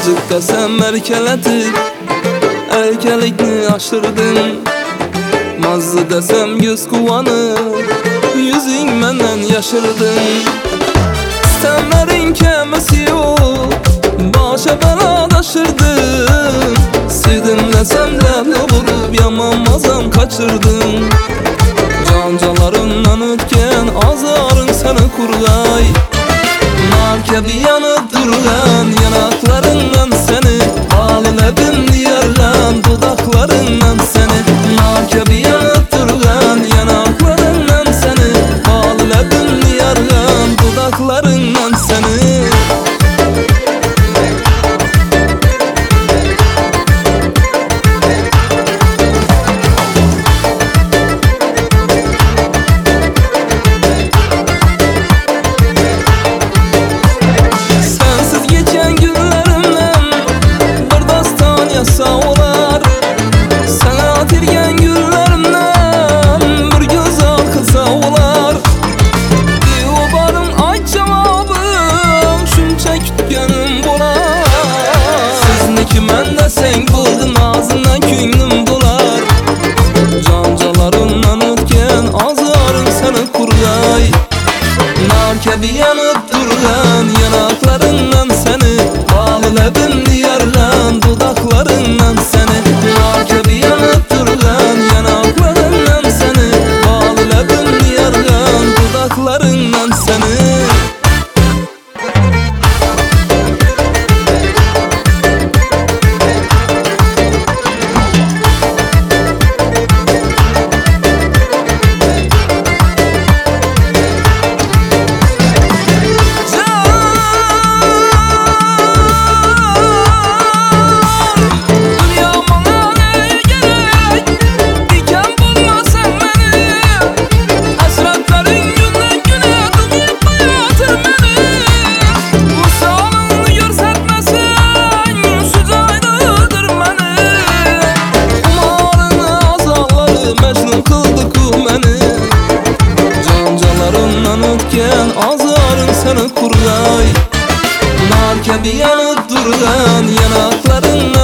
Azıqqa sən mərkələtib erkəlikni aşırdın. Mazlı desem göz kuvanı, yüzün məndən yaşırdın. Sənlərin kəməsi yok, başa bəladaşırdın. Sevdim desem ləblə vurub, yamanmazam kaçırdın. Cancalarından ötken azarın səni kurgay. Nar kəbi yanıb durğan yanaklarından səni, halı ləbim diyarğan dudaklarından səni. Nar kəbi yanıb durğan yanaklarından səni, halı ləbim diyarğan dudaklarından səni. Sen buldun ağzından küynüm dolar. Cancalarından ötken azarın səni kurgay. Nar kəbi yanıb durğan yanaklarından səni, halı ləbim diyarğan dudaklarından səni. Nar kəbi yanıb durğan yanaklarından səni, halı ləbim diyarğan dudaklarından səni. Azarın səni kurgay. Nar kəbi yanıb durğan yanaklarından